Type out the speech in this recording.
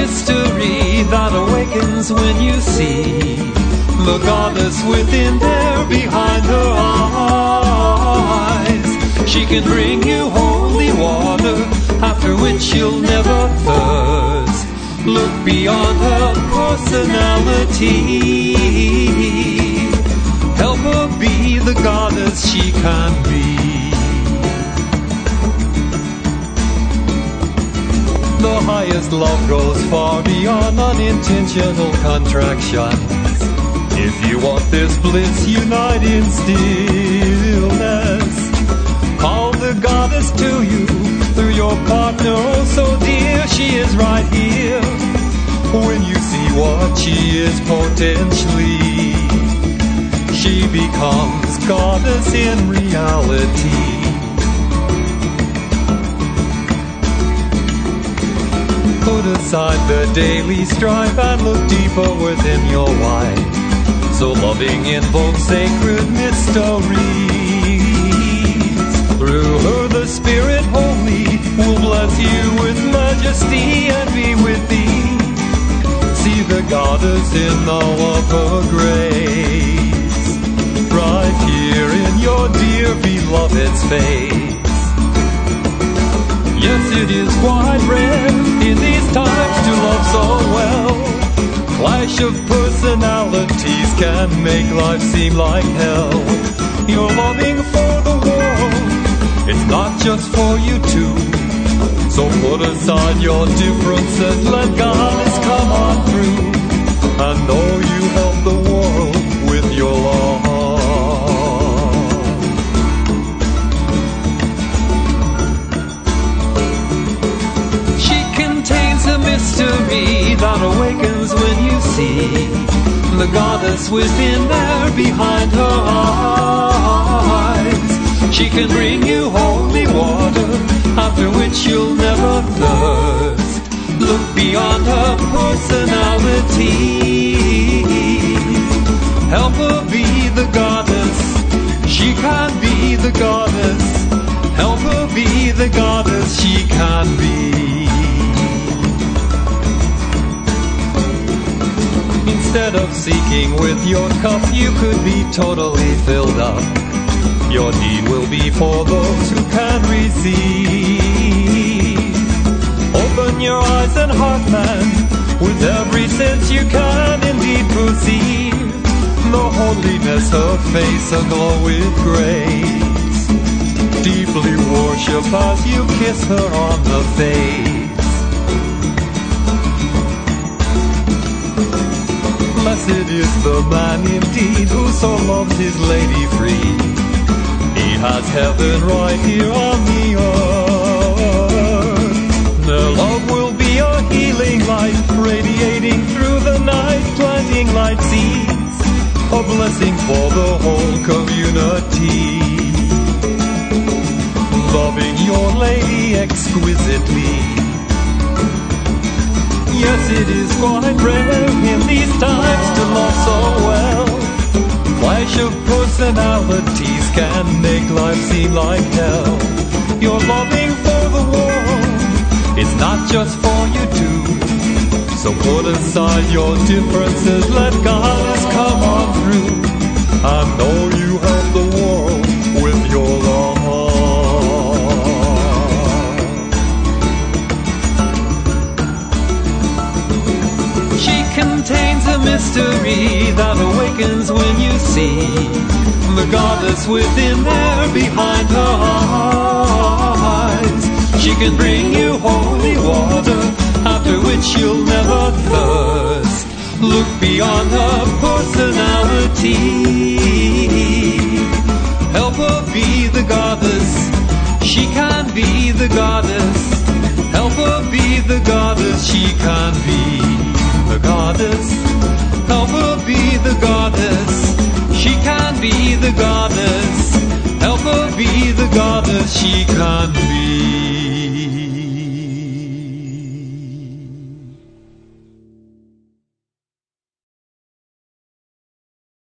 mystery that awakens when you see the goddess within there behind her eyes. She can bring you holy water, after which you'll never thirst. Look beyond her personality. Help her be the goddess she can be. The highest love goes far beyond unintentional contractions. If you want this bliss, unite in stillness. Call the goddess to you through your partner, oh so dear. She is right here when you see what she is potentially. She becomes goddess in reality. Put aside the daily strife and look deeper within your wife. So loving invokes sacred mysteries. Through her the Spirit holy will bless you with majesty and be with thee. See the goddess in all of her grace, right here in your dear beloved's face. Yes, it is quite rare in these times to love so well. Clash of personalities can make life seem like hell. You're loving for the world, it's not just for you two. So put aside your differences, let goddess come on through. I know you help the world with your love. Mystery that awakens when you see the goddess within there behind her eyes. She can bring you holy water, after which you'll never thirst. Look beyond her personality. Help her be the goddess. She can be the goddess. Help her be the goddess she can be. Instead of seeking with your cup, you could be totally filled up. Your need will be for those who can receive. Open your eyes and heart, man. With every sense you can indeed perceive the holiness of face aglow with grace. Deeply worship as you kiss her on the face. Blessed is the man indeed who so loves his lady free. He has heaven right here on the earth. Their love will be a healing light, radiating through the night, planting light seeds, a blessing for the whole community. Loving your lady exquisitely. Yes, it is quite rare in these times to love so well. Clash of personalities can make life seem like hell. You're loving for the world, it's not just for you two. So put aside your differences, let goddess come on through. I know you help the world with your love. Contains a mystery that awakens when you see the goddess within there behind her eyes. She can bring you holy water, after which you'll never thirst. Look beyond her personality.